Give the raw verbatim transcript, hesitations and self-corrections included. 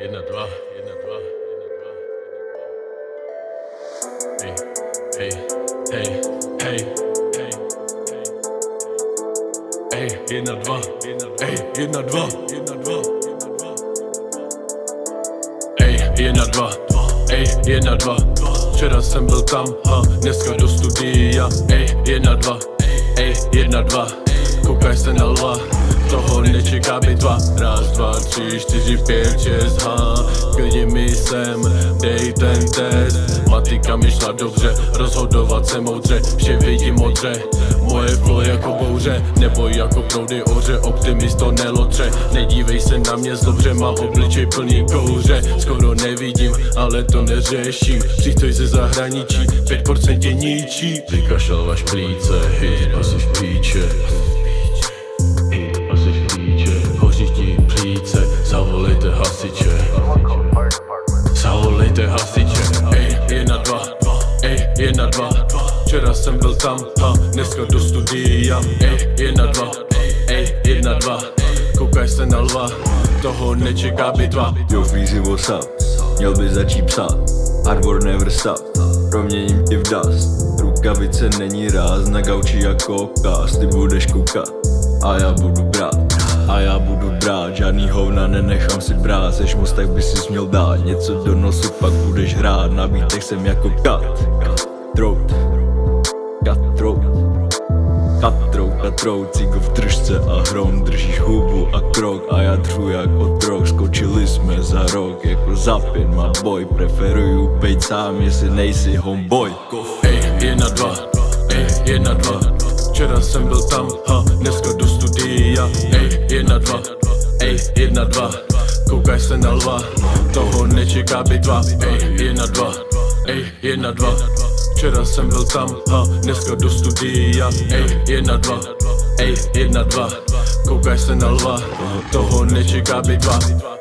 jedna, dva, jedna, dva, jedna, dva. Hej, hej, hej, hej, hej, hej, jedna, dva, hej, jedna, dva, jedna, dva, hej, jedna, dva, hej, jedna, dva. Včera jsem byl tam, ha, dneska do studia, ej, jedna, dva, ej, jedna, dva. Koukaj se na lva, toho nečeká bitva. Raz, dva, tři, čtyři, pět, šest, ha. Klidně mi sem, dej ten test. Matika mi šla dobře, rozhodovat se moudře. Vše vidím modře, moje flow jako bouře. Nebo jako proudy oře, optimist to nelotře. Nedívej se na mě zlobře, mám obličej plný kouře. Skoro nevidím, ale to neřeším. Přístroj ze zahraničí, pět procent tě ničí. Vykašlal vaš plíce, hit asi v píče. Hit asi v píče, hoří ti plíce. Zavolejte hasiče, zavolejte hasiče. Ej, jedna, dva, ej, jedna, dva. Včera jsem byl tam, ha, dneska do studia. Ej, jedna, dva, ej, jedna, dva. Koukaj se na lva, toho nečeká bitva. Jo, Freezy, what's up? Měl by začít psát, hardware never stop. Proměním tě v dust, rukavice není ráz. Na gauči jako kás, ty budeš koukat a já budu brát. A já budu brát, žádný hovna nenechám si brát. Seš moc, tak by si měl dát něco do nosu, pak budeš hrát. Na beatech jsem jako cut, throat, cut throat, cut throat, cut throat. Cíko v držce a hrom, držíš hubu a krok. A já dřu jak otrok, skočili jsme za rok. Jako za pět má boj, preferuju bejt sám, jestli nejsi homeboy. Ej, jedna, dva, ej, jedna, dva. Včera jsem byl tam, ha, dneska do studia. Ej, jedna, dva, ej, jedna, dva. Koukaj se na lva, toho nečeká bitva. Ej, jedna, dva, ej, jedna, dva. Včera jsem byl tam, ha, dneska do studia. Ej, jedna, dva, ej, jedna, dva. Koukaj se na lva, toho nečeká bitva.